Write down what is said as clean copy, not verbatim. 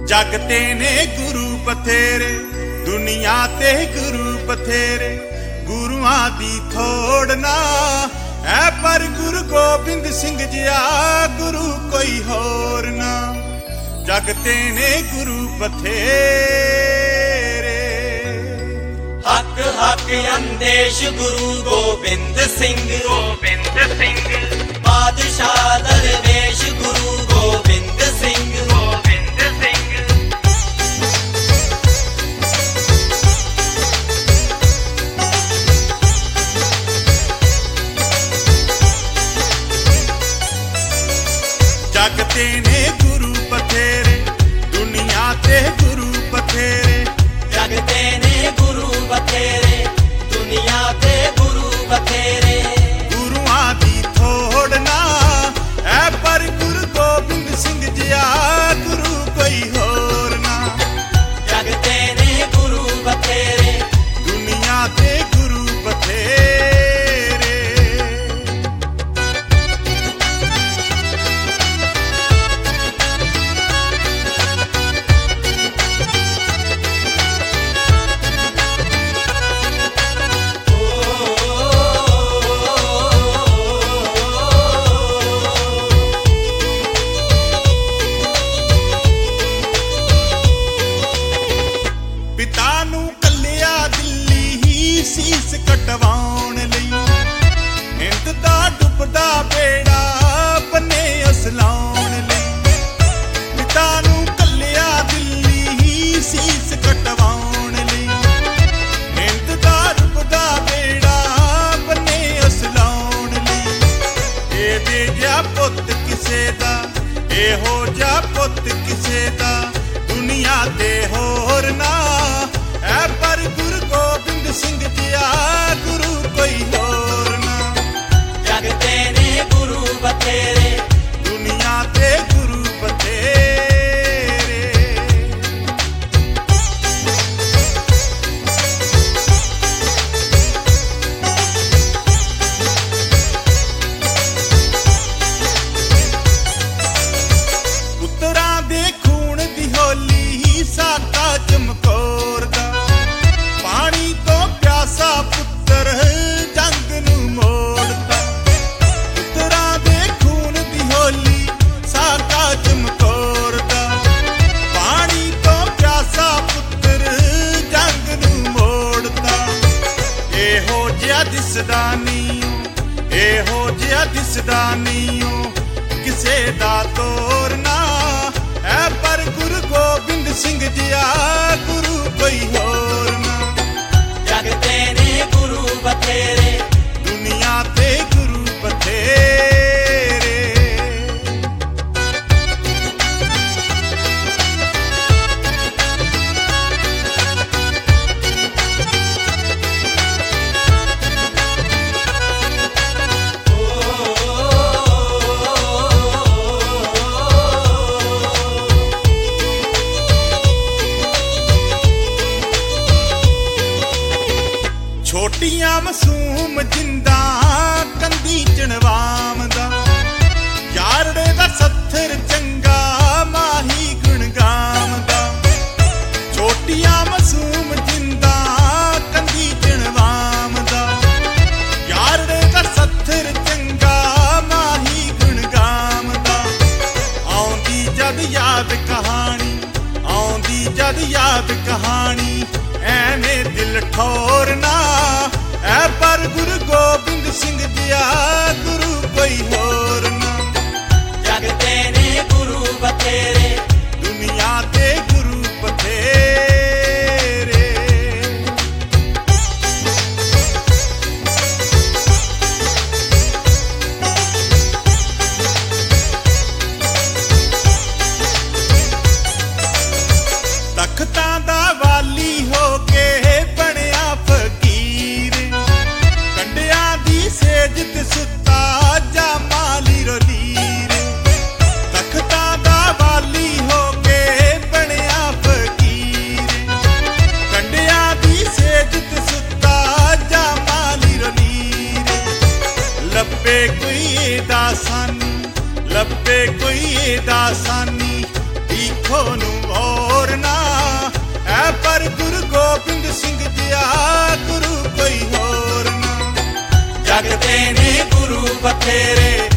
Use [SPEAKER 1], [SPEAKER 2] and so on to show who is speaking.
[SPEAKER 1] जग ते ने गुरु बथेरे, दुनिया ते गुरु बथेरे, गुरुआं दी थोड़ ना है, पर गुरु गोबिंद सिंह जिया गुरु कोई होर ना। जग ते ने गुरु बथेरे,
[SPEAKER 2] हक हक अंदेश गुरु गोबिंद सिंह, गोबिंद सिंह बादशाह दरवेश गुरु गोबिंद सिंह, गोबिंद सिंह।
[SPEAKER 1] जग ते ने गुरु बथेरे, दुनिया ते गुरु बथेरे,
[SPEAKER 2] जग ते ने गुरु बथेरे, दुनिया ते गुरु बथेरे,
[SPEAKER 1] गुरुआं दी थोड़ ना है, पर गुरु गोबिंद सिंह जिया गुरु कोई होर ना।
[SPEAKER 2] जग ते ने गुरु बथेरे,
[SPEAKER 1] दुनिया ते गुरु बथेरे। पिता नूं कल्लिया दिल्ली ही सीस कटवाउण लई, हिंद दा डुबदा बेड़ा बन्ने असलाउण लई। पिता नूं कल्लिया दिल्ली ही सीस कटवाउण लई, हिंद दा डुबदा बेड़ा बन्ने असलाउण लई। एदे जिहा पुੱਤ किसे दा, एहो जिहा पुੱਤ किसे दा, दुनिया ते होर ना है, पर गुरु गोबिंद सिंह जिया गुरु कोई होर ना।
[SPEAKER 2] जग ते ने गुरु बथेरे,
[SPEAKER 1] दुनिया ते गुरु बथेरे। पुत्तरां दे खून दी होली साका चमकौर दा, पानी तो प्यासा पुत्तर जंग नूं मोड़दा। पुत्तरां दे खून दी होली साका चमकौर दा, पानी तो प्यासा पुत्तर जंग नूं मोड़दा। एहो जिहा दिसदा नीं, एहो जिहा दिसदा नीं किसे दा तोर ना है, पर गुरु गोबिंद सिंह जिया गुरु कोई होर ना।
[SPEAKER 2] जग ते ने गुरु बथेरे,
[SPEAKER 1] दुनिया ते गुरु बथेरे। ਛੋਟੀਆਂ ਮਾਸੂਮ ਜਿੰਦਾ ਕੰਦੀ ਚਣਵਾਮ ਦਾ, ਯਾਰੜੇ ਦਾ ਸੱਥਰ ਚੰਗਾ ਮਾਹੀ ਗੁਣਗਾਮ ਦਾ। ਛੋਟੀਆਂ ਮਾਸੂਮ ਜਿੰਦਾ ਕੰਦੀ ਚਣਵਾਮ ਦਾ, ਯਾਰੜੇ ਦਾ ਸੱਥਰ ਚੰਗਾ ਮਾਹੀ ਗੁਣਗਾਮ ਦਾ। ਆਉਂਦੀ ਜਦ ਯਾਦ ਕਹਾਣੀ, ਆਉਂਦੀ ਜਦ ਯਾਦ ਕਹਾਣੀ, ਐਵੇਂ ਦਿਲ ਠੋਰ ਨਾ ਹੈ, ਪਰ ਗੁਰੂ ਗੋਬਿੰਦ ਸਿੰਘ ਜਿਆ ਗੁਰੂ ਕੋਈ ਹੋਰ ਨਾ।
[SPEAKER 2] जग ते ने गुरु बथेरे,
[SPEAKER 1] दुनिया ते गुरु बथेरे। ਤਖਤਾਂ ਦਾ ਵਾਲੀ ਹੋ ਕੇ ਬਣਿਆ ਫਕੀਰ, ਕੰਡਿਆਂ ਦੀ ਸੇਜ ਤੇ ਸੁੱਤਾ ਜਾਮਾਲੀ ਰੋਲੀਰ। ਤਖਤਾਂ ਦਾ ਵਾਲੀ ਹੋ ਕੇ ਬਣਿਆ ਫਕੀਰ, ਕੰਡਿਆਂ ਦੀ ਸੇਜ ਤੇ ਸੁੱਤਾ ਜਾਮਾਲੀ ਰੋਲੀਰ। ਲੱਭੇ ਕੋਈ ਦਾਸਾਨੀ, ਲੱਭੇ ਕੋਈ ਦਾਸਾਨੀ, ਦੇਖੋ ਨੂੰ ਹੋਰ ਨਾ ਐ, ਪਰ ਗੁਰੂ ਗੋਬਿੰਦ ਸਿੰਘ ਜਿਹਾ ਗੁਰੂ ਕੋਈ ਹੋਰ ਨਾ।
[SPEAKER 2] ਜਗ ਦੇ ਨੇ ਗੁਰੂ ਬਥੇਰੇ,